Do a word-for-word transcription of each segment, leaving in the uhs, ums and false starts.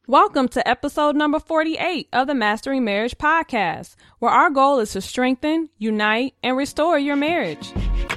Welcome to episode number forty-eight of the Mastering Marriage podcast, where our goal is to strengthen, unite, and restore your marriage.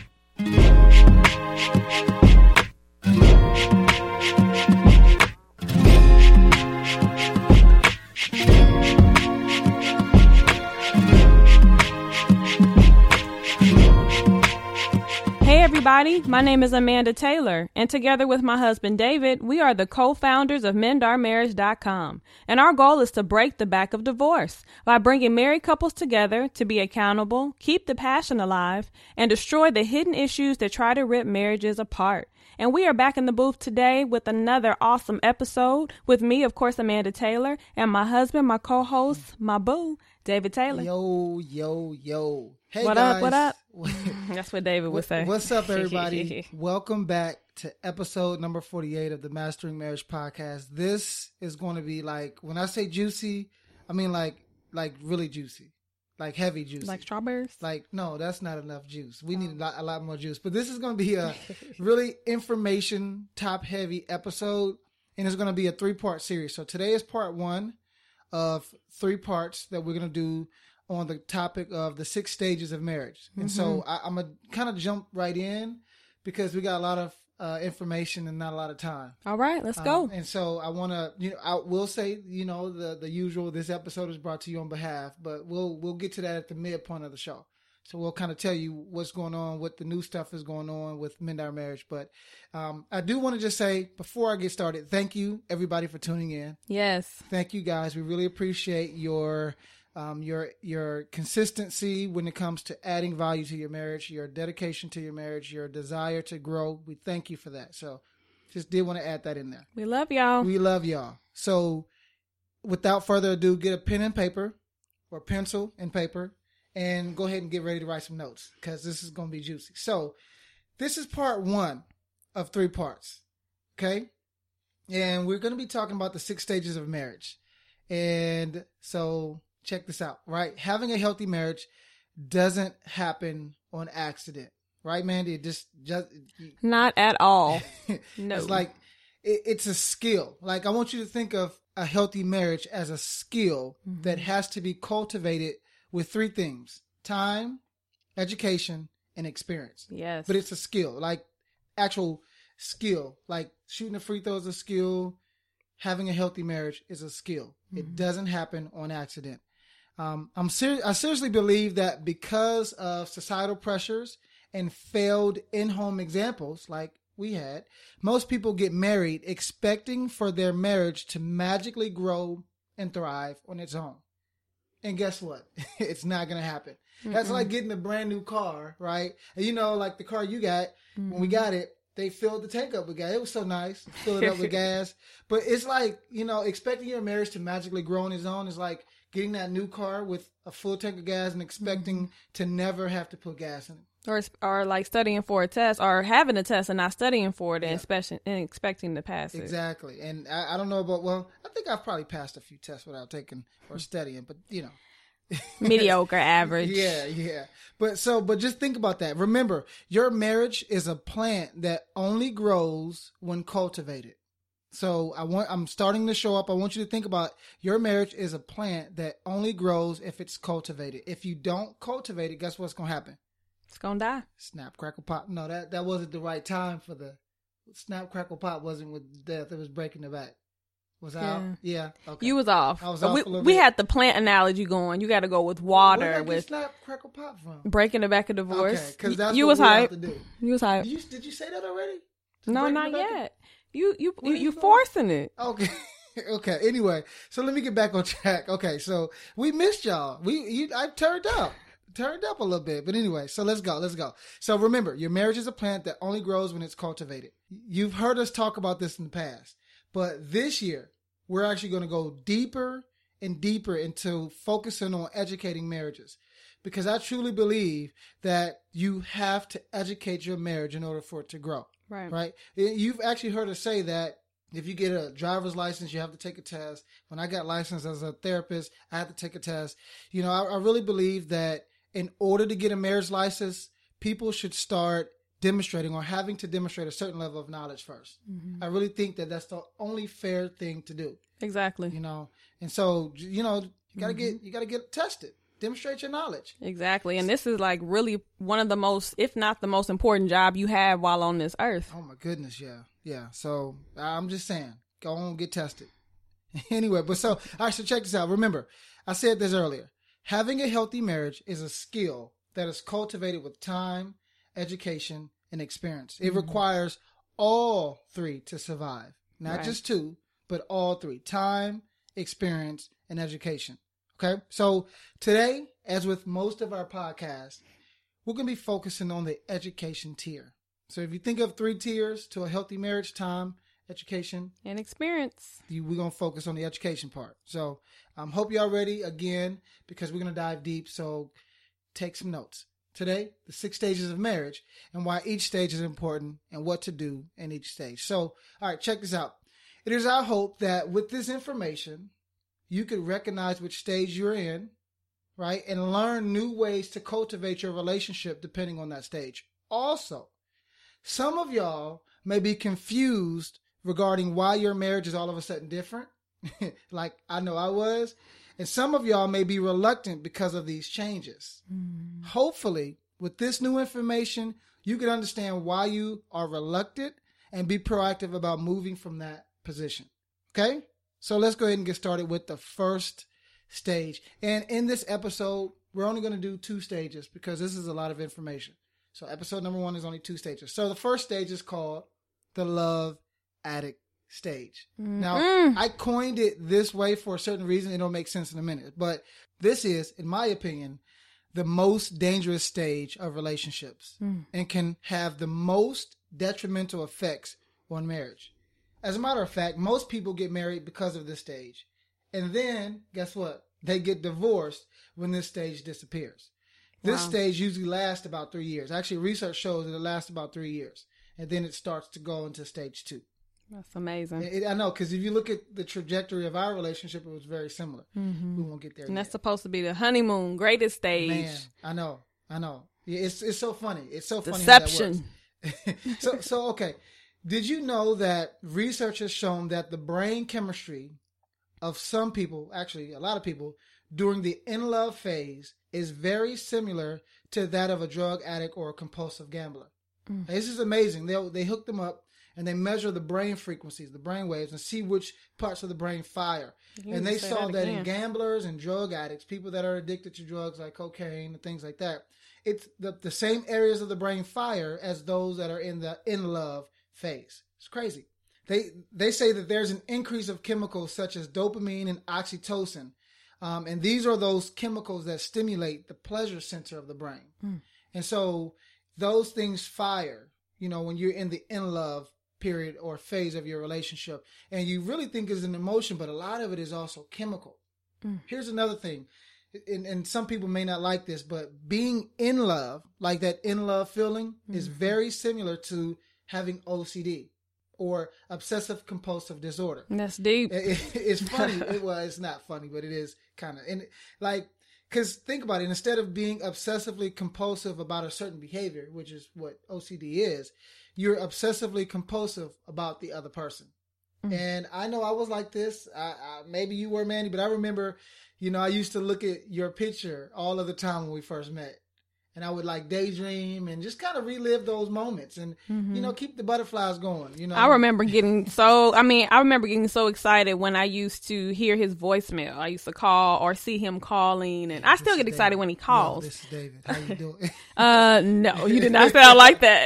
Hey everybody, my name is Amanda Taylor, and together with my husband David, we are the co-founders of mend our marriage dot com, and our goal is to break the back of divorce by bringing married couples together to be accountable, keep the passion alive, and destroy the hidden issues that try to rip marriages apart. And we are back in the booth today with another awesome episode with me, of course, Amanda Taylor, and my husband, my co-host, my boo, David Taylor. Yo, yo, yo. Hey, what guys. up, what up? That's what David would say. What's up, everybody? Welcome back to episode number forty-eight of the Mastering Marriage podcast. This is going to be like, when I say juicy, I mean like like really juicy. Like heavy juice. Like strawberries? Like, no, that's not enough juice. We need a lot, a lot more juice. But this is going to be a really information top heavy episode. And it's going to be a three part series. So today is part one of three parts that we're going to do on the topic of the six stages of marriage. And mm-hmm. so I, I'm going to kind of jump right in because we got a lot of uh, information and not a lot of time. All right, let's um, go. And so I want to, you know, I will say, you know, the, the usual, this episode is brought to you on behalf, but we'll, we'll get to that at the midpoint of the show. So we'll kind of tell you what's going on, what the new stuff is going on with Mend Our Marriage. But um, I do want to just say, before I get started, thank you, everybody, for tuning in. Yes. Thank you, guys. We really appreciate your um, your your consistency when it comes to adding value to your marriage, your dedication to your marriage, your desire to grow. We thank you for that. So just did want to add that in there. We love y'all. We love y'all. So without further ado, get a pen and paper or pencil and paper and go ahead and get ready to write some notes because this is going to be juicy. So this is part one of three parts. Okay. And we're going to be talking about the six stages of marriage. And so check this out, right? Having a healthy marriage doesn't happen on accident, right, Mandy? It just, just not at all. No. It's like, it, it's a skill. Like, I want you to think of a healthy marriage as a skill mm-hmm. that has to be cultivated with three things: time, education, and experience. Yes. But it's a skill, like actual skill, like shooting a free throw is a skill. Having a healthy marriage is a skill. Mm-hmm. It doesn't happen on accident. Um, I'm ser- I seriously believe that because of societal pressures and failed in-home examples like we had, most people get married expecting for their marriage to magically grow and thrive on its own. And guess what? It's not going to happen. Mm-mm. That's like getting a brand new car, right? And you know, like the car you got, mm-hmm. when we got it, they filled the tank up with gas. It was so nice. Filled it up with gas. But it's like, you know, expecting your marriage to magically grow on its own is like getting that new car with a full tank of gas and expecting mm-hmm. to never have to put gas in it. Or or like studying for a test, or having a test and not studying for it, yeah. and, expecting, and expecting to pass it. Exactly. And I, I don't know about, well, I think I've probably passed a few tests without taking or studying, but you know. Mediocre, average. Yeah, yeah. But so, but just think about that. Remember, your marriage is a plant that only grows when cultivated. So I want, I'm starting to show up. I want you to think about your marriage is a plant that only grows if it's cultivated. If you don't cultivate it, guess what's going to happen? It's going to die. Snap, crackle, pop. No, that, that wasn't the right time for the snap, crackle, pop. Wasn't with death. It was breaking the back. Was I out? Yeah. Okay. You was off. I was off we, a little we bit. had the plant analogy going. You got to go with water. Where did I with get snap, crackle, pop from? Breaking the back of divorce. Okay, because that's you what was we hype. have to do. You was hype. Did you, did you say that already? No, not yet. Of... You you you, you you forcing it. Okay. Okay. Anyway, so let me get back on track. Okay, so we missed y'all. We you, I turned up. Turned up a little bit. But anyway, so let's go. Let's go. So remember, your marriage is a plant that only grows when it's cultivated. You've heard us talk about this in the past. But this year, we're actually going to go deeper and deeper into focusing on educating marriages. Because I truly believe that you have to educate your marriage in order for it to grow. Right. Right. You've actually heard us say that if you get a driver's license, you have to take a test. When I got licensed as a therapist, I had to take a test. You know, I, I really believe that in order to get a marriage license, people should start demonstrating or having to demonstrate a certain level of knowledge first. Mm-hmm. I really think that that's the only fair thing to do. Exactly. You know, and so, you know, you gotta mm-hmm. get, you gotta get tested, demonstrate your knowledge. Exactly. And this is like really one of the most, if not the most important job you have while on this earth. Oh my goodness. Yeah. Yeah. So I'm just saying, go on, get tested. Anyway, but so, all right, so check this out. Remember, I said this earlier. Having a healthy marriage is a skill that is cultivated with time, education, and experience. It mm-hmm. requires all three to survive. Not right. just two, but all three. Time, experience, and education. Okay? So today, as with most of our podcasts, we're going to be focusing on the education tier. So if you think of three tiers to a healthy marriage: time, education, and experience, you, we're going to focus on the education part. So I um, hope y'all ready again, because we're going to dive deep. So take some notes. Today, the six stages of marriage and why each stage is important and what to do in each stage. So, all right, check this out. It is our hope that with this information, you could recognize which stage you're in, right? And learn new ways to cultivate your relationship depending on that stage. Also, some of y'all may be confused regarding why your marriage is all of a sudden different. Like I know I was. And some of y'all may be reluctant because of these changes. Mm. Hopefully, with this new information, you can understand why you are reluctant and be proactive about moving from that position. Okay? So let's go ahead and get started with the first stage. And in this episode, we're only going to do two stages because this is a lot of information. So episode number one is only two stages. So the first stage is called the love addict stage. Mm-hmm. Now, I coined it this way for a certain reason. It'll make sense in a minute. But this is, in my opinion, the most dangerous stage of relationships mm. and can have the most detrimental effects on marriage. As a matter of fact, most people get married because of this stage. And then, guess what? They get divorced when this stage disappears. This wow. stage usually lasts about three years. Actually, research shows that it lasts about three years. And then it starts to go into stage two. That's amazing. It, I know, because if you look at the trajectory of our relationship, it was very similar. Mm-hmm. We won't get there And yet. That's supposed to be the honeymoon, greatest stage. Man, I know, I know. Yeah, it's it's so funny. It's so funny Deception. how that works. so, so, okay. Did you know that research has shown that the brain chemistry of some people, actually a lot of people, during the in-love phase is very similar to that of a drug addict or a compulsive gambler? Mm. This is amazing. They they hook them up and they measure the brain frequencies, the brain waves, and see which parts of the brain fire. And they saw that, that in gamblers and drug addicts, people that are addicted to drugs like cocaine and things like that, it's the, the same areas of the brain fire as those that are in the in-love phase. It's crazy. They they say that there's an increase of chemicals such as dopamine and oxytocin. Um, and these are those chemicals that stimulate the pleasure center of the brain. Mm. And so those things fire, you know, when you're in the in-love period or phase of your relationship. And you really think it's an emotion, but a lot of it is also chemical. Mm. Here's another thing. And, and some people may not like this, but being in love, like that in love feeling, mm. is very similar to having O C D or obsessive compulsive disorder. That's deep. It, it, it's funny. it, well, it's not funny, but it is kind of, and like, because think about it, instead of being obsessively compulsive about a certain behavior, which is what O C D is, you're obsessively compulsive about the other person. Mm. And I know I was like this. I, I, maybe you were, Mandy, but I remember, you know, I used to look at your picture all of the time when we first met. And I would like daydream and just kind of relive those moments and, mm-hmm. you know, keep the butterflies going, you know. I remember getting so, I mean, I remember getting so excited when I used to hear his voicemail. I used to call or see him calling, and yeah, I still get excited David. when he calls. No, this is David. How you doing? uh, no, you did not sound like that.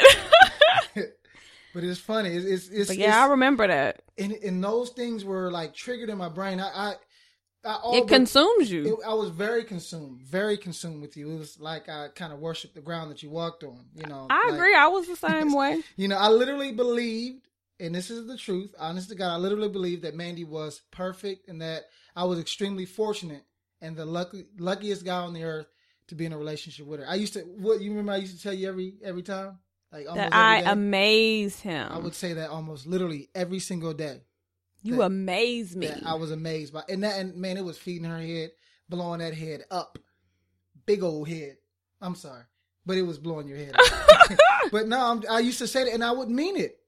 But it's funny. It's, it's, it's but yeah, it's, I remember that. And, and those things were like triggered in my brain. I, I I, it consumes you. It, I was very consumed, very consumed with you. It was like I kind of worshiped the ground that you walked on. You know, I like, agree. I was the same way. You know, I literally believed, and this is the truth, honest to God, I literally believed that Mandy was perfect and that I was extremely fortunate and the lucky, luckiest guy on the earth to be in a relationship with her. I used to, what you remember? I used to tell you every every time, like almost that I every day. amaze him. I would say that almost literally every single day. You amaze me. I was amazed by, and that, and man, it was feeding her head, blowing that head up, big old head. I'm sorry, but it was blowing your head up. But no, I'm, I used to say that, and I would mean it.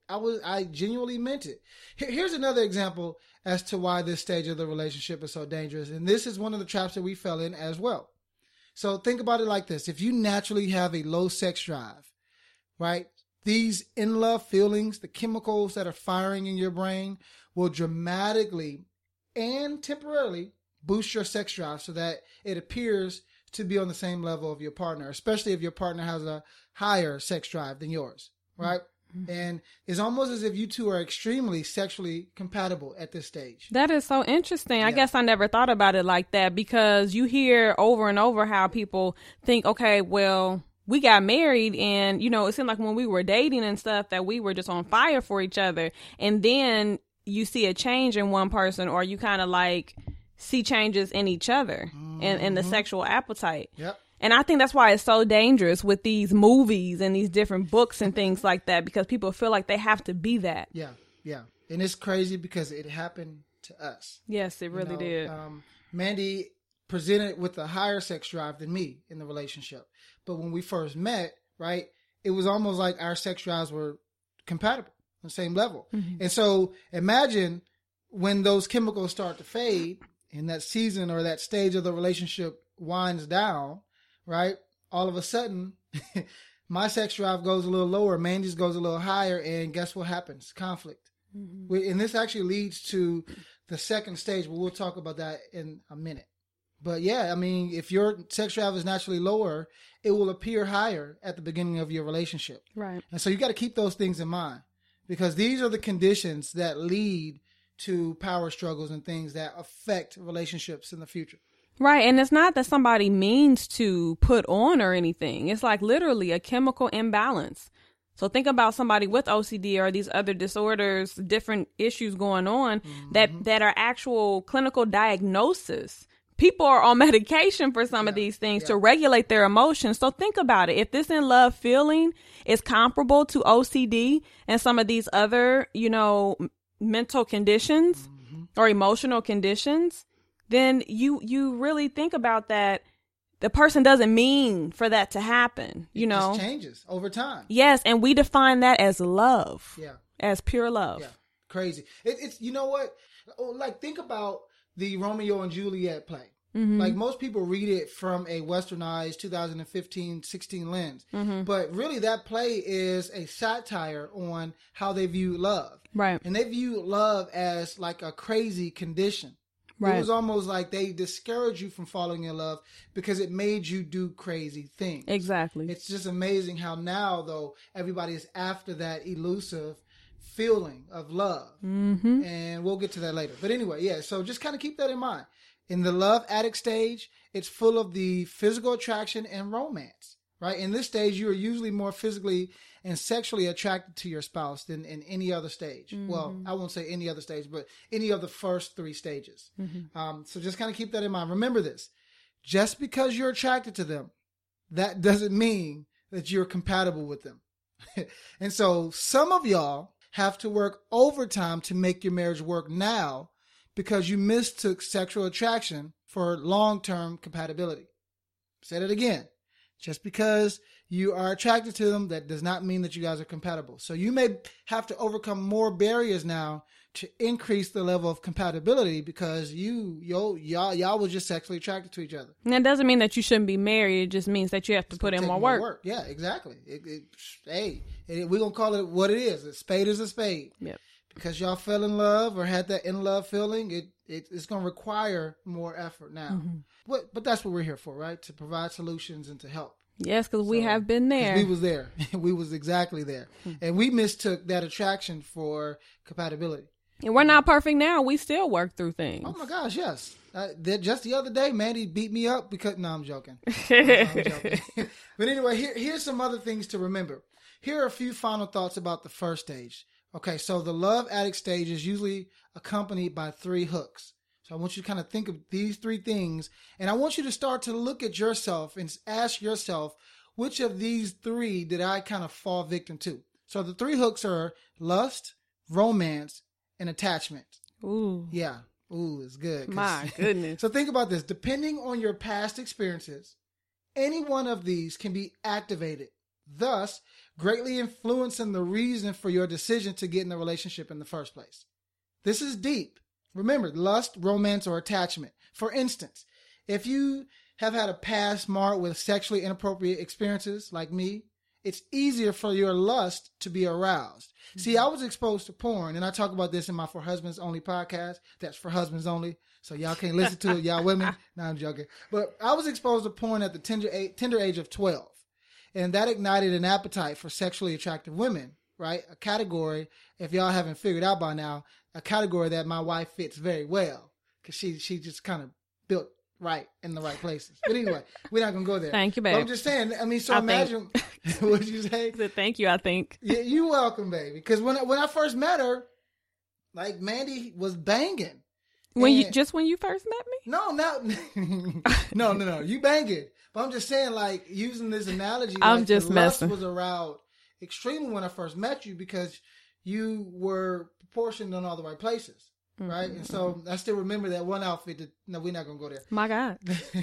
I was, I genuinely meant it. Here, here's another example as to why this stage of the relationship is so dangerous. And this is one of the traps that we fell in as well. So think about it like this. If you naturally have a low sex drive, right? These in love feelings, the chemicals that are firing in your brain will dramatically and temporarily boost your sex drive so that it appears to be on the same level of your partner, especially if your partner has a higher sex drive than yours, right? Mm-hmm. And it's almost as if you two are extremely sexually compatible at this stage. That is so interesting. Yeah. I guess I never thought about it like that, because you hear over and over how people think, okay, well, we got married and, you know, it seemed like when we were dating and stuff that we were just on fire for each other. And then you see a change in one person, or you kind of like see changes in each other mm-hmm. and, and the sexual appetite. Yep. And I think that's why it's so dangerous with these movies and these different books and things like that, because people feel like they have to be that. Yeah, yeah. And it's crazy because it happened to us. Yes, it really you know, did. Um, Mandy presented with a higher sex drive than me in the relationship. But when we first met, right, it was almost like our sex drives were compatible on the same level. Mm-hmm. And so imagine when those chemicals start to fade and that season or that stage of the relationship winds down, right? All of a sudden, my sex drive goes a little lower, Mandy's goes a little higher, and guess what happens? Conflict. Mm-hmm. We, and this actually leads to the second stage, but we'll talk about that in a minute. But yeah, I mean, if your sex drive is naturally lower, it will appear higher at the beginning of your relationship. Right. And so you got to keep those things in mind, because these are the conditions that lead to power struggles and things that affect relationships in the future. Right. And it's not that somebody means to put on or anything. It's like literally a chemical imbalance. So think about somebody with O C D or these other disorders, different issues going on mm-hmm. that, that are actual clinical diagnosis. People are on medication for some yeah. of these things yeah. to regulate their emotions. So think about it. If this in love feeling is comparable to O C D and some of these other, you know, mental conditions mm-hmm. or emotional conditions, then you you really think about that. The person doesn't mean for that to happen, you it know. It just changes over time. Yes, and we define that as love. Yeah. As pure love. Yeah. Crazy. It, it's, you know what? Like, think about the Romeo and Juliet play. Mm-hmm. Like, most people read it from a westernized two thousand fifteen sixteen lens. Mm-hmm. But really, that play is a satire on how they view love. Right. And they view love as like a crazy condition. Right. It was almost like they discouraged you from falling in love because it made you do crazy things. Exactly. It's just amazing how now, though, everybody is after that elusive feeling of love. Mm-hmm. And we'll get to that later. But anyway, yeah, so just kind of keep that in mind. In the love addict stage, it's full of the physical attraction and romance, right? In this stage, you are usually more physically and sexually attracted to your spouse than in any other stage. Mm-hmm. Well, I won't say any other stage, but any of the first three stages. Mm-hmm. Um, so just kind of keep that in mind. Remember this. Just because you're attracted to them, that doesn't mean that you're compatible with them. And so some of y'all have to work overtime to make your marriage work now because you mistook sexual attraction for long-term compatibility. Say that again. Just because you are attracted to them, that does not mean that you guys are compatible. So you may have to overcome more barriers now to increase the level of compatibility because you, yo, y'all, y'all was just sexually attracted to each other. And that doesn't mean that you shouldn't be married. It just means that you have to It's put in more more work. work. Yeah, exactly. It, it, hey, it, we're going to call it what it is. A spade is a spade. Yep. Because y'all fell in love or had that in love feeling, it, it it's going to require more effort now. Mm-hmm. But, but that's what we're here for, right? To provide solutions and to help. Yes, because we So, have been there. We was there. We was exactly there. Hmm. And we mistook that attraction for compatibility. And we're not perfect now. We still work through things. Oh, my gosh, yes. Uh, that, just the other day, Mandy beat me up because... No, I'm joking. No, I'm joking. But anyway, here, here's some other things to remember. Here are a few final thoughts about the first stage. Okay, so the love addict stage is usually accompanied by three hooks. So I want you to kind of think of these three things, and I want you to start to look at yourself and ask yourself, which of these three did I kind of fall victim to? So the three hooks are lust, romance, and attachment. Ooh. Yeah. Ooh, it's good. My goodness. So think about this. Depending on your past experiences, any one of these can be activated, thus greatly influencing the reason for your decision to get in a relationship in the first place. This is deep. Remember, lust, romance, or attachment. For instance, if you have had a past marked with sexually inappropriate experiences like me, it's easier for your lust to be aroused. Mm-hmm. See, I was exposed to porn, and I talk about this in my For Husbands Only podcast. That's for husbands only, so y'all can't listen to it, y'all women. No, I'm joking. But I was exposed to porn at the tender age, tender age of twelve, and that ignited an appetite for sexually attractive women, right? A category, if y'all haven't figured out by now, a category that my wife fits very well, because she, she just kind of built right in the right places. But anyway, we're not going to go there. Thank you, babe. But I'm just saying, I mean, so I imagine, what did you say? I said, thank you, I think. Yeah, you're welcome, baby. Because when, I- when I first met her, like, Mandy was banging. When And- you Just when you first met me? No, no. no, no, no. You banging. But I'm just saying, like, using this analogy, I'm like, just the lust messing. was aroused extremely when I first met you because you were proportioned in all the right places. Right, and so I still remember that one outfit. That, no, we're not gonna go there. My God,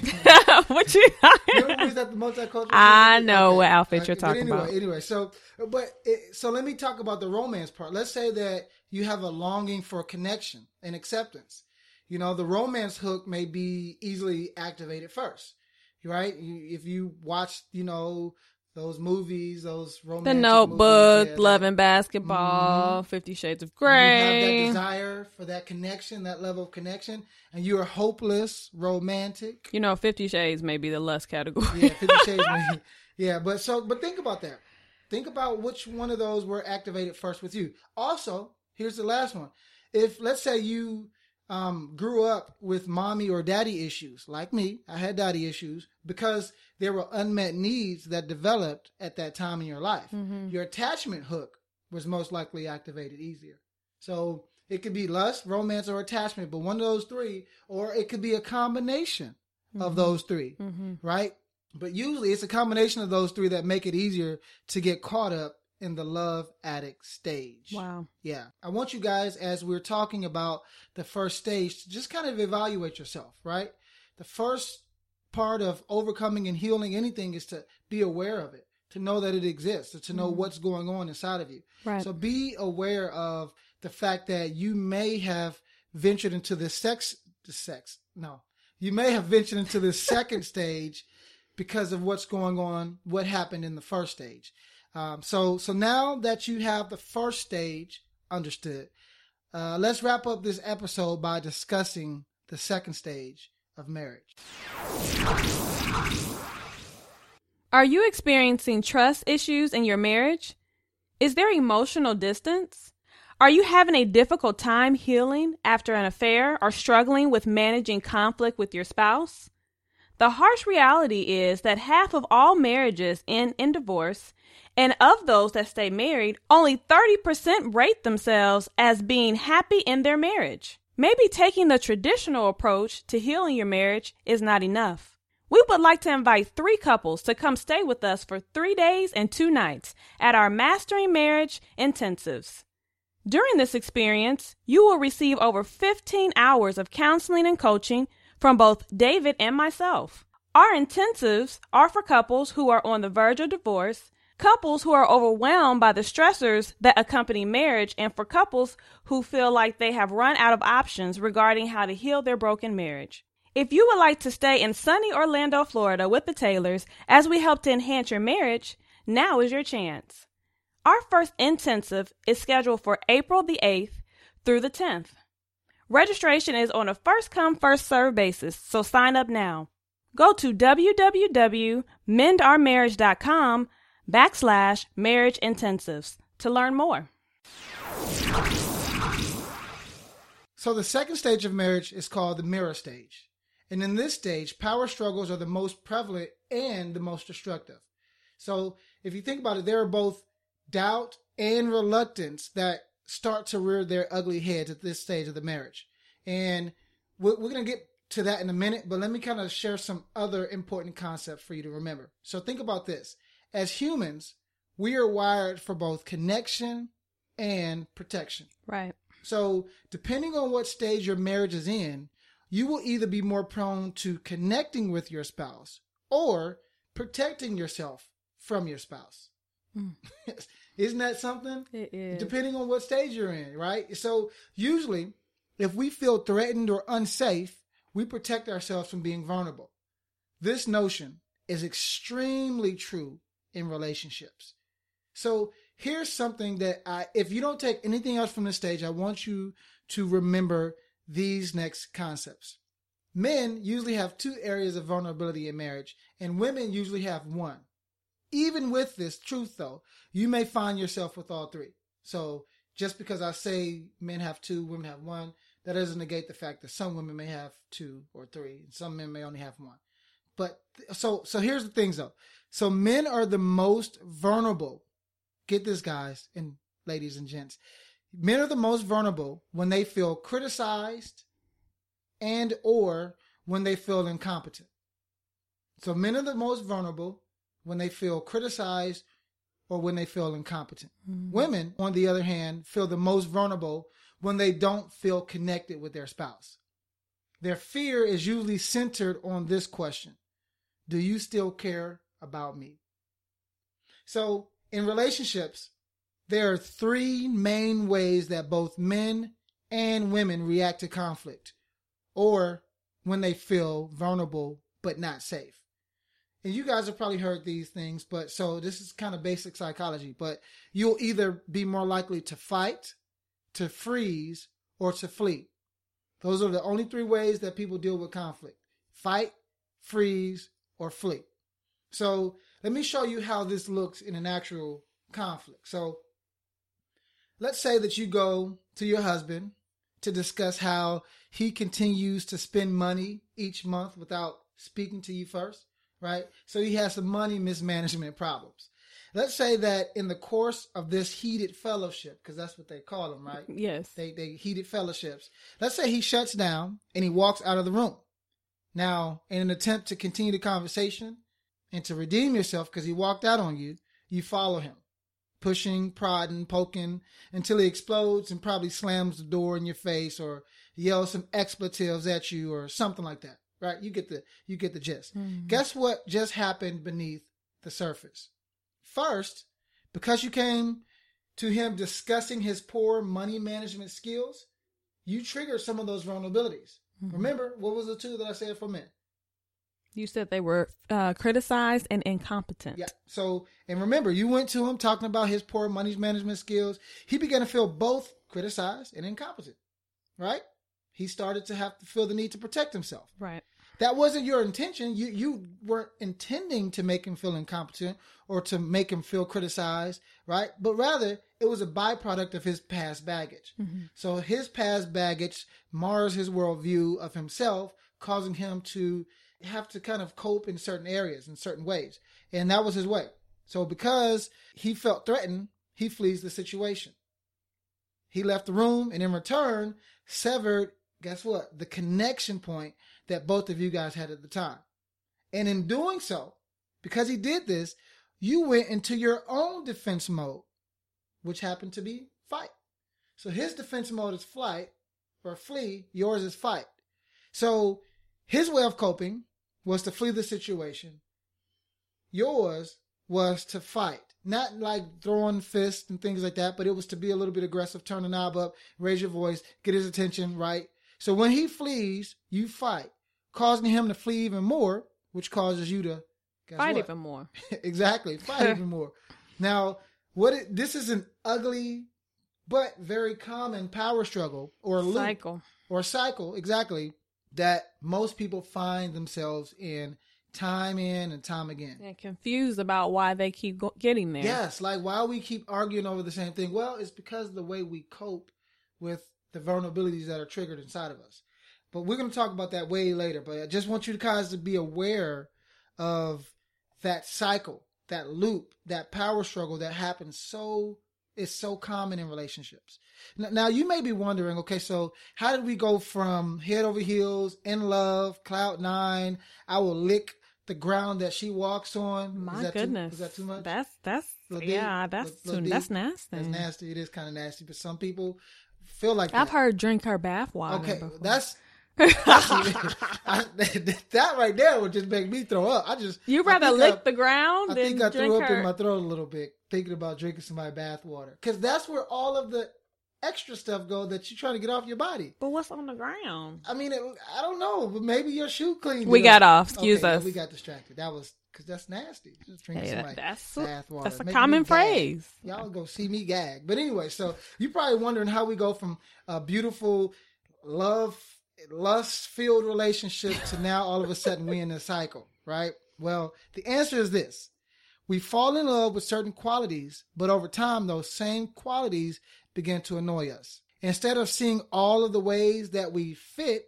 what you? Remember we was at the multicultural. I know okay. what outfit Okay. you're talking but anyway, about. Anyway, so but it, so let me talk about the romance part. Let's say that you have a longing for connection and acceptance. You know, the romance hook may be easily activated first, right? You, if you watch, you know, those movies, those romantic The Notebook, movies, yeah, Love that- and Basketball, Mhm. Fifty Shades of You have that Grey. desire for that connection, that level of connection, and you are hopeless, romantic. You know, Fifty Shades may be the lust category. Yeah, Fifty Shades. Maybe. Yeah, but so, but think about that. Think about which one of those were activated first with you. Also, here's the last one. If let's say you um, grew up with mommy or daddy issues, like me, I had daddy issues because there were unmet needs that developed at that time in your life. Mhm. Your attachment hook was most likely activated easier. So it could be lust, romance, or attachment, but one of those three, or it could be a combination of those three, Mm-hmm. right? But usually it's a combination of those three that make it easier to get caught up in the love addict stage. Wow. Yeah. I want you guys, as we're talking about the first stage, to just kind of evaluate yourself, right? The first part of overcoming and healing anything is to be aware of it, to know that it exists, to know Mhm. what's going on inside of you. Right. So be aware of the fact that you may have ventured into the sex, the sex, no, you may have ventured into the second stage because of what's going on, what happened in the first stage. Um, so, so now that you have the first stage understood, uh, let's wrap up this episode by discussing the second stage of marriage. Are you experiencing trust issues in your marriage? Is there emotional distance? Are you having a difficult time healing after an affair or struggling with managing conflict with your spouse? The harsh reality is that half of all marriages end in divorce, and of those that stay married, only thirty percent rate themselves as being happy in their marriage. Maybe taking the traditional approach to healing your marriage is not enough. We would like to invite three couples to come stay with us for three days and two nights at our Mastering Marriage Intensives. During this experience, you will receive over fifteen hours of counseling and coaching from both David and myself. Our intensives are for couples who are on the verge of divorce, couples who are overwhelmed by the stressors that accompany marriage, and for couples who feel like they have run out of options regarding how to heal their broken marriage. If you would like to stay in sunny Orlando, Florida with the Taylors as we help to enhance your marriage, now is your chance. Our first intensive is scheduled for April the eighth through the tenth. Registration is on a first-come, first-served basis, so sign up now. Go to www.mendourmarriage.com backslash marriage intensives to learn more. So the second stage of marriage is called the mirror stage. And in this stage, power struggles are the most prevalent and the most destructive. So if you think about it, there are both doubt and reluctance that start to rear their ugly heads at this stage of the marriage. And we're, we're going to get to that in a minute, but let me kind of share some other important concepts for you to remember. So think about this. As humans, we are wired for both connection and protection. Right. So depending on what stage your marriage is in, you will either be more prone to connecting with your spouse or protecting yourself from your spouse. Mm. Isn't that something? It is. Depending on what stage you're in, right? So usually, if we feel threatened or unsafe, we protect ourselves from being vulnerable. This notion is extremely true in relationships. So here's something that I, if you don't take anything else from this stage, I want you to remember these next concepts. Men usually have two areas of vulnerability in marriage, and women usually have one. Even with this truth, though, you may find yourself with all three. So just because I say men have two, women have one, that doesn't negate the fact that some women may have two or three, and some men may only have one. But so so here's the things, though. So men are the most vulnerable. Get this, guys and ladies and gents. Men are the most vulnerable when they feel criticized and or when they feel incompetent. So men are the most vulnerable when they feel criticized or when they feel incompetent. Mm-hmm. Women, on the other hand, feel the most vulnerable when they don't feel connected with their spouse. Their fear is usually centered on this question: do you still care about me? So in relationships, there are three main ways that both men and women react to conflict, or when they feel vulnerable but not safe. And you guys have probably heard these things, but so this is kind of basic psychology, but you'll either be more likely to fight, to freeze, or to flee. Those are the only three ways that people deal with conflict: fight, freeze, or flee. So let me show you how this looks in an actual conflict. So let's say that you go to your husband to discuss how he continues to spend money each month without speaking to you first, right? So he has some money mismanagement problems. Let's say that in the course of this heated fellowship, because that's what they call them, right? Yes. They they heated fellowships. Let's say he shuts down and he walks out of the room. Now, in an attempt to continue the conversation and to redeem yourself because he walked out on you, you follow him, pushing, prodding, poking, until he explodes and probably slams the door in your face or yells some expletives at you or something like that, right? You get the you get the gist. Mm-hmm. Guess what just happened beneath the surface? First, because you came to him discussing his poor money management skills, you triggered some of those vulnerabilities. Mm-hmm. Remember, what was the two that I said for men? You said they were uh, criticized and incompetent. Yeah. So, and remember, you went to him talking about his poor money management skills. He began to feel both criticized and incompetent, right? He started to have to feel the need to protect himself. Right. That wasn't your intention. You you weren't intending to make him feel incompetent or to make him feel criticized, right? But rather, it was a byproduct of his past baggage. Mm-hmm. So his past baggage mars his worldview of himself, causing him to have to kind of cope in certain areas, in certain ways. And that was his way. So because he felt threatened, he flees the situation. He left the room and in return severed, guess what? The connection point that both of you guys had at the time. And in doing so, because he did this, you went into your own defense mode, which happened to be fight. So his defense mode is flight or flee. Yours is fight. So his way of coping was to flee the situation. Yours was to fight. Not like throwing fists and things like that, but it was to be a little bit aggressive, turn the knob up, raise your voice, get his attention, right? So when he flees, you fight, causing him to flee even more, which causes you to fight what? even more. Exactly, fight even more. Now, what it, this is an ugly but very common power struggle or loop cycle or cycle, exactly, that most people find themselves in time in and time again. And confused about why they keep go- getting there. Yes, like why we keep arguing over the same thing. Well, it's because of the way we cope with the vulnerabilities that are triggered inside of us. But we're going to talk about that way later. But I just want you guys to be aware of that cycle, that loop, that power struggle that happens so, is so common in relationships. Now, you may be wondering, okay, so how did we go from head over heels, in love, cloud nine, I will lick the ground that she walks on? My is that goodness. Too, is that too much? That's, that's, Little yeah, deep? that's, Little too, that's deep? nasty. That's nasty. It is kind of nasty, but some people feel like I've that. heard drink her bath water Okay, before. that's I, that right there would just make me throw up. I just you rather lick I, the ground. I than think I drink threw up her. in my throat a little bit thinking about drinking somebody's bath water, because that's where all of the extra stuff go that you're trying to get off your body. But what's on the ground? I mean, it, I don't know, but maybe your shoe cleaned. We it got up. off. Excuse okay, us. Yeah, we got distracted. That was because that's nasty. Just drinking Hey, somebody's that's bath water. that's a Make common me gag. phrase. Y'all go see me gag. But anyway, so you're probably wondering how we go from a beautiful love, lust-filled relationship to now all of a sudden we in a cycle, right? Well, the answer is this. We fall in love with certain qualities, but over time, those same qualities begin to annoy us. Instead of seeing all of the ways that we fit,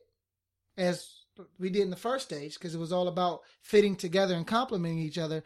as we did in the first stage, because it was all about fitting together and complementing each other,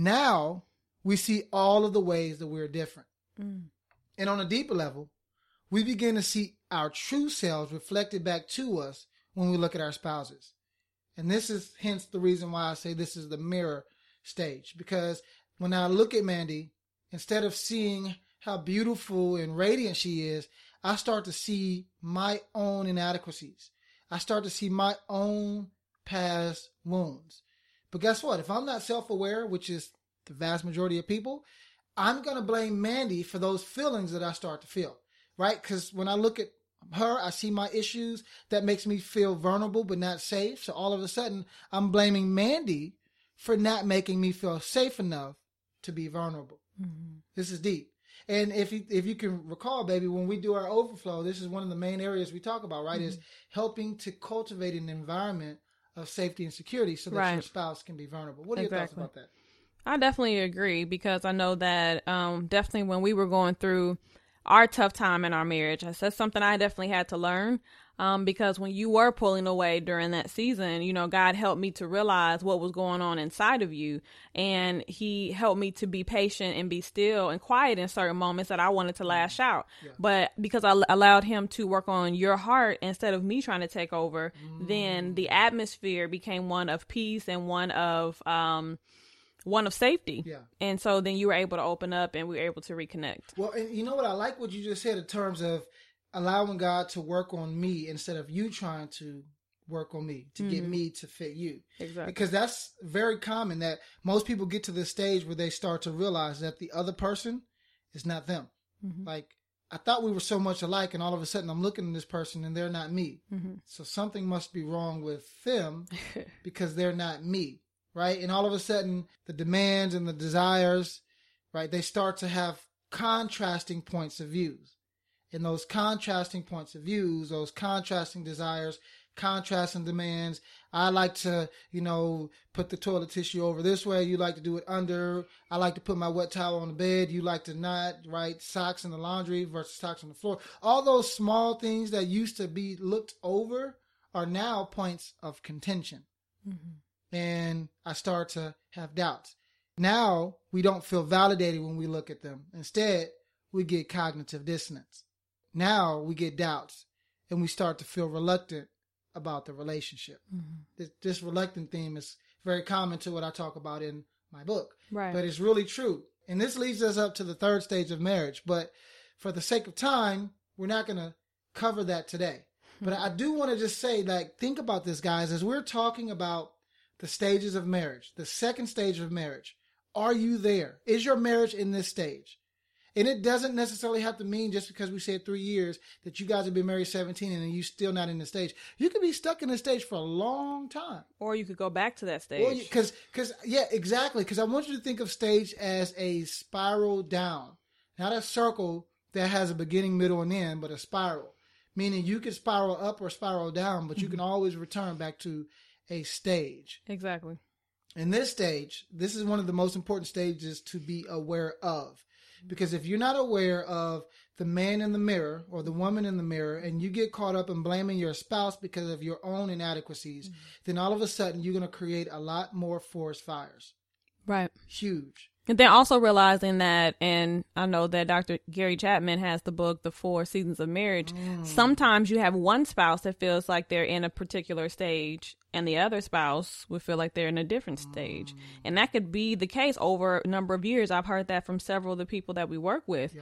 now we see all of the ways that we're different. Mm. And on a deeper level, we begin to see our true selves reflected back to us when we look at our spouses. And this is hence the reason why I say this is the mirror stage. Because when I look at Mandy, instead of seeing how beautiful and radiant she is, I start to see my own inadequacies. I start to see my own past wounds. But guess what? If I'm not self-aware, which is the vast majority of people, I'm going to blame Mandy for those feelings that I start to feel, right? Because when I look at her, I see my issues that makes me feel vulnerable but not safe. So all of a sudden, I'm blaming Mandy for not making me feel safe enough to be vulnerable. Mm-hmm. This is deep. And if you, if you can recall, baby, when we do our overflow, this is one of the main areas we talk about, right? Mm-hmm. Is helping to cultivate an environment of safety and security so that right. your spouse can be vulnerable. What are exactly. your thoughts about that? I definitely agree, because I know that um, definitely when we were going through our tough time in our marriage, that's something I definitely had to learn. Um, because when you were pulling away during that season, you know, God helped me to realize what was going on inside of you. And he helped me to be patient and be still and quiet in certain moments that I wanted to lash out. Yeah. But because I l- allowed him to work on your heart instead of me trying to take over, mm. then the atmosphere became one of peace and one of, um, one of safety. Yeah. And so then you were able to open up and we were able to reconnect. Well, and you know what? I like what you just said in terms of allowing God to work on me instead of you trying to work on me to mm-hmm. get me to fit you. Exactly. Because that's very common that most people get to this stage where they start to realize that the other person is not them. Mm-hmm. Like, I thought we were so much alike, and all of a sudden I'm looking at this person and they're not me. Mm-hmm. So something must be wrong with them because they're not me. Right. And all of a sudden the demands and the desires, right, they start to have contrasting points of views. And those contrasting points of views, those contrasting desires, contrasting demands. I like to, you know, put the toilet tissue over this way. You like to do it under. I like to put my wet towel on the bed. You like to not, right? Socks in the laundry versus socks on the floor. All those small things that used to be looked over are now points of contention. Mm-hmm. And I start to have doubts. Now we don't feel validated when we look at them. Instead, we get cognitive dissonance. Now we get doubts and we start to feel reluctant about the relationship. Mm-hmm. This, this reluctant theme is very common to what I talk about in my book. Right. But it's really true. And this leads us up to the third stage of marriage. But for the sake of time, we're not going to cover that today. Mm-hmm. But I do want to just say, like, think about this, guys, as we're talking about the stages of marriage, the second stage of marriage. Are you there? Is your marriage in this stage? And it doesn't necessarily have to mean just because we said three years that you guys have been married seventeen and you're still not in the stage. You could be stuck in the stage for a long time. Or you could go back to that stage. Because, because, yeah, exactly. Because I want you to think of stage as a spiral down. Not a circle that has a beginning, middle, and end, but a spiral. Meaning you can spiral up or spiral down, but you can always return back to a stage. Exactly. In this stage, this is one of the most important stages to be aware of. Because if you're not aware of the man in the mirror or the woman in the mirror and you get caught up in blaming your spouse because of your own inadequacies, mm-hmm. then all of a sudden you're going to create a lot more forest fires. Right. Huge. And then also realizing that, and I know that Doctor Gary Chapman has the book, The Four Seasons of Marriage. Mm. Sometimes you have one spouse that feels like they're in a particular stage and the other spouse would feel like they're in a different stage. Mm. And that could be the case over a number of years. I've heard that from several of the people that we work with. Yeah.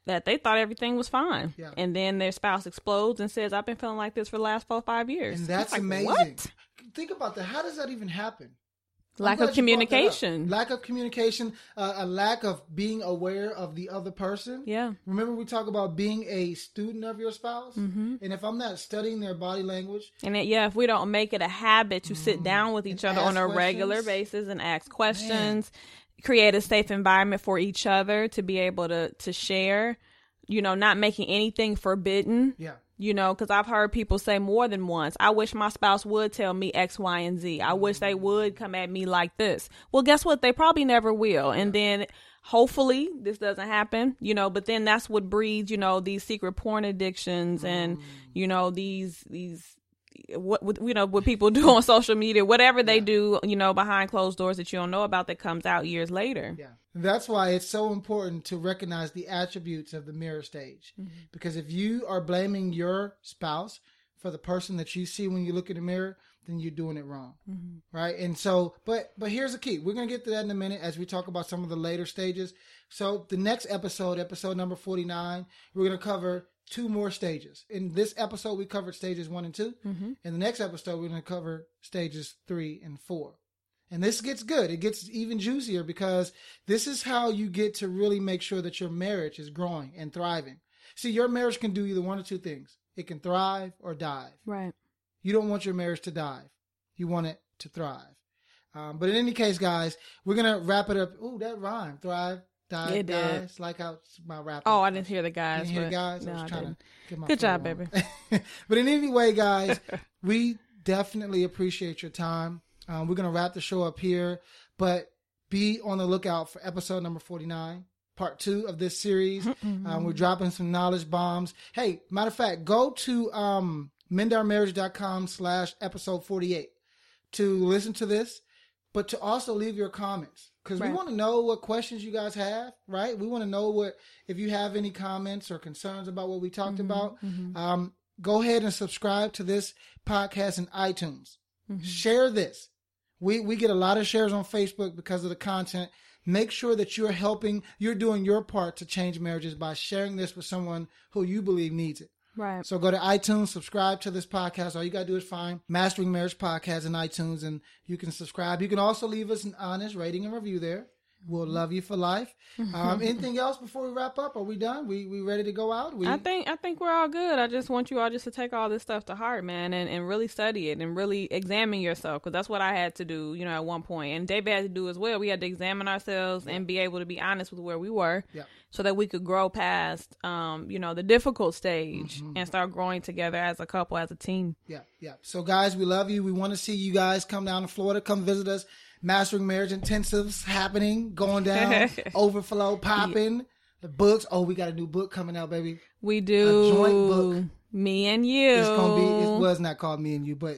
that they thought everything was fine. Yeah. And then their spouse explodes and says, I've been feeling like this for the last four or five years. And that's like, amazing. What? Think about that. How does that even happen? Lack of communication. Lack of communication, uh, a lack of being aware of the other person. Yeah. Remember we talk about being a student of your spouse? Mm-hmm. And if I'm not studying their body language. And it, yeah, if we don't make it a habit to sit down with each other on a questions. regular basis and ask questions, Man. create a safe environment for each other to be able to, to share, you know, not making anything forbidden. Yeah. You know, because I've heard people say more than once, I wish my spouse would tell me X, Y, and Z. I wish they would come at me like this. Well, guess what? They probably never will. And then hopefully this doesn't happen, you know, but then that's what breeds, you know, these secret porn addictions and, you know, these, these, what, what you know, what people do on social media, whatever they yeah. do, you know, behind closed doors that you don't know about that comes out years later. Yeah. That's why it's so important to recognize the attributes of the mirror stage. Mm-hmm. Because if you are blaming your spouse for the person that you see when you look in the mirror, then you're doing it wrong. Mm-hmm. Right? And so, but but here's the key. We're going to get to that in a minute as we talk about some of the later stages. So the next episode, episode number forty-nine, we're going to cover two more stages. In this episode, we covered stages one and two. Mm-hmm. In the next episode, we're going to cover stages three and four. And this gets good. It gets even juicier because this is how you get to really make sure that your marriage is growing and thriving. See, your marriage can do either one or two things. It can thrive or dive. Right. You don't want your marriage to dive. You want it to thrive. Um, but in any case, guys, we're going to wrap it up. Ooh, that rhyme. Thrive, dive, it did. guys. Like how my rap. Oh, I didn't hear the guys. You didn't hear but, the guys? No, I was I trying didn't. to get my Good job, on. baby. But in any way, guys, we definitely appreciate your time. Um, we're going to wrap the show up here, but be on the lookout for episode number forty-nine, part two of this series. Um, we're dropping some knowledge bombs. Hey, matter of fact, go to um, mendarmarriage.com slash episode forty-eight to listen to this, but to also leave your comments. Because right. we want to know what questions you guys have, right? We want to know what if you have any comments or concerns about what we talked mm-hmm, about. Mm-hmm. Um, go ahead and subscribe to this podcast in iTunes. Mm-hmm. Share this. We we get a lot of shares on Facebook because of the content. Make sure that you're helping, you're doing your part to change marriages by sharing this with someone who you believe needs it. Right. So go to iTunes, subscribe to this podcast. All you got to do is find Mastering Marriage Podcast in iTunes, and you can subscribe. You can also leave us an honest rating and review there. We'll love you for life. Um, anything else before we wrap up? Are we done? We we ready to go out? We... I think I think we're all good. I just want you all just to take all this stuff to heart, man, and, and really study it and really examine yourself, because that's what I had to do, you know, at one point. And David had to do as well. We had to examine ourselves yeah. and be able to be honest with where we were yeah. so that we could grow past, um, you know, the difficult stage mm-hmm. and start growing together as a couple, as a team. Yeah, yeah. So, guys, we love you. We want to see you guys come down to Florida, come visit us. Mastering Marriage Intensives happening, going down, overflow, popping, yeah. the books. Oh, we got a new book coming out, baby. We do. A joint book. Me and you. It's gonna be. It was not called Me and You, but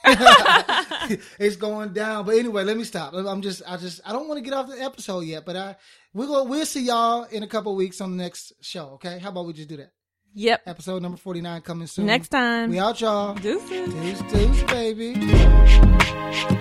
it's going down. But anyway, let me stop. I'm just. I just. I don't want to get off the episode yet, but I. We're gonna. We'll see y'all in a couple of weeks on the next show. Okay? How about we just do that? Yep. Episode number forty-nine coming soon. Next time. We out, y'all. Deuces. Deuce, deuce, baby.